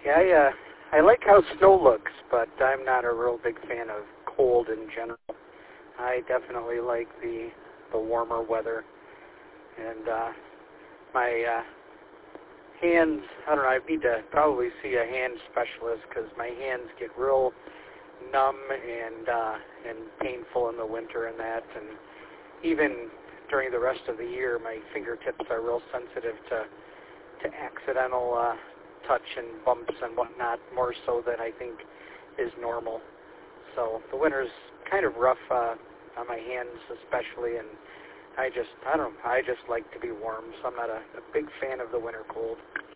Yeah, I like how snow looks, but I'm not a real big fan of cold in general. I definitely like the warmer weather, and my hands, I don't know, I need to probably see a hand specialist because my hands get real numb and painful in the winter and that, and even during the rest of the year, my fingertips are real sensitive to accidental touch and bumps and whatnot, more so than I think is normal. So the winter's kind of rough on my hands especially, and I just like to be warm, so I'm not a big fan of the winter cold.